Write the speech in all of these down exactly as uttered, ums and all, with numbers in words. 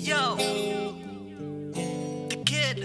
Yo, the kid.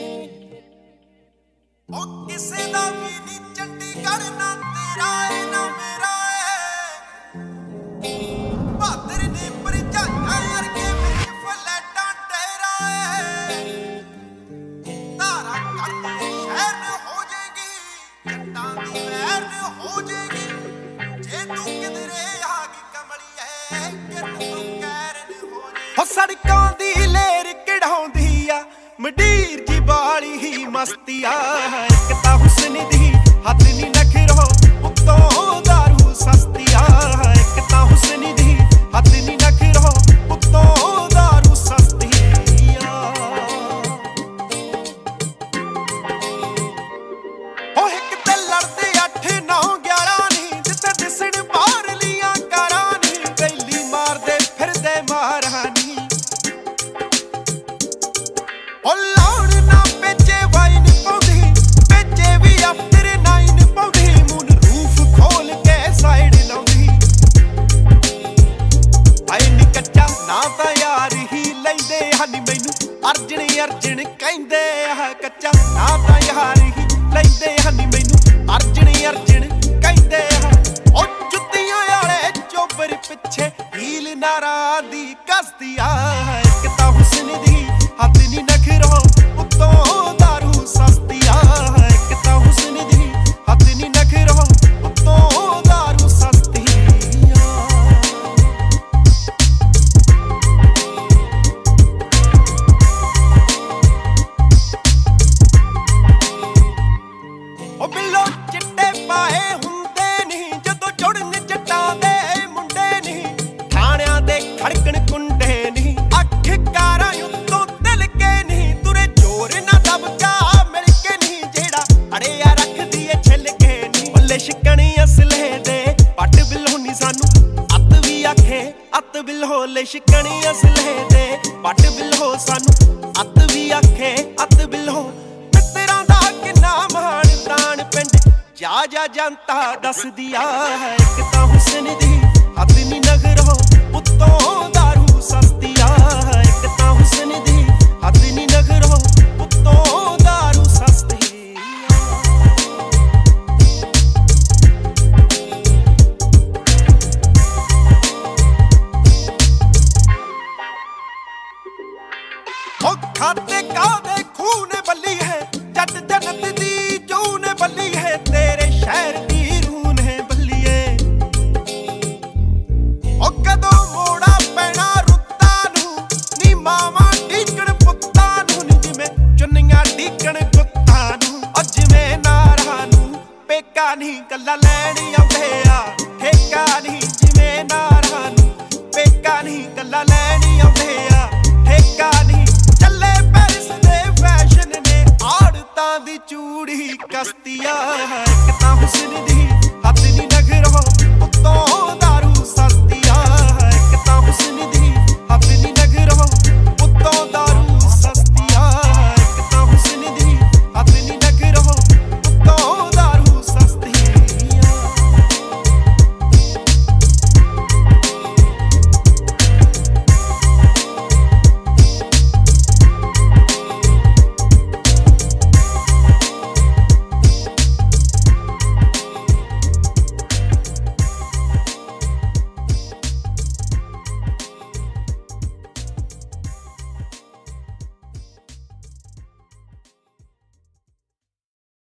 ओ किसे दा भी नी चंडीगढ़ ना तेरा है ना मेरा है बहादुर ने परजाइयां अरगे मेरे फ्लैटां डेरा है तारा कर दे शहर न हो जाएगी जट्टां दी वैर न हो जाएगी जे तू किधरे आ गई कमली है कित तू कैर न हो जाएगी हो सड़कां दी लेर कढ़ाउंदी आ मंडीर जी बाली ही मस्ती आ एक ता हुस्न दी हद नी नखरो उत्तों दारू सस्ती आ एक ता हुस्न दी हद नी नखरो उत्तों दारू सस्ती आ ओ एक ते लड़दे अठ नौ ग्यारह नी जिथे दिसण बाहर लियां कारां नी गैली मारदे फिरदे मारां नी ओ लाउड ना बेचे वाइन पाउंदी बेचे भी आफ्टर नाइन पाउंदी मून रूफ खोल के साइड लाउंदी आई नी कच्चा ना तां यार ही लैंदे हनी मैनू अर्जन अर्जन कहंदे आ कच्चा ना तां यार ही लैंदे हनी मैनू अर्जन अर्जन कहंदे आ ओ जुत्तियां वाले चोबर पिछे हील नारा दी कसदी आ एक तां हुस्न दी हद नी नखरो उत्तों दारू सस्ती आ एक तां हुस्न दी हद नी नखरो उत्तों दारू सस्ती आ ओ बिल्लो चिट्टे पाए हुंदे नहीं जदों जुड़न जट्टां दे मुंडे नहीं थाणियां दे खड़कण कुंडे नहीं अख कारां उत्तों दिल के नहीं तुरे जोर ना दबका मिल के नहीं जेड़ा अड़िया रखदी ए छिल के नहीं बल्ले शिकणी असले दे पट बिल्होनी सानू अत भी आखे अत बिल्हो ले शिकणी असले दे पट बिल्हो सानू अत भी आखे अत बिल्हो मित्तरां दा किन्ना महान तान पिंड जा जा जनता दसदी आ एक तां हुस्न दी हद नी नखरो उत्तों दारू सस्ती आ एक तां हुस्न दी हद नी नखरो उत्तों दारू सस्ती ओ खाते कादे खून बल्ली है जट जन्नत दी जून बल्ली है तेरे शहर दी रूह ने बल्लीए ओ कदों मोड़ा पैना रुत्ता नू नी मावां ढीकण पुत्तां नू नी जिवें चुन्नियां ढीकण कुत्तां नू ओ जिवें नारां नू पेका नहीं गल्लां लैण आउंदे आ ठेका नहीं जिवें नारां नू पेका नहीं गल्लां लैण आउंदे आ ठेका नहीं ਚੱਲੇ ਪੈਰਿਸ ਦੇ ਫੈਸ਼ਨ ਨੇ ਆੜਤਾਂ ਦੀ ਚੂੜੀ ਕਸਤੀ ਆ ਇੱਕ ਤਾਂ ਹੁਸਨ ਦੀ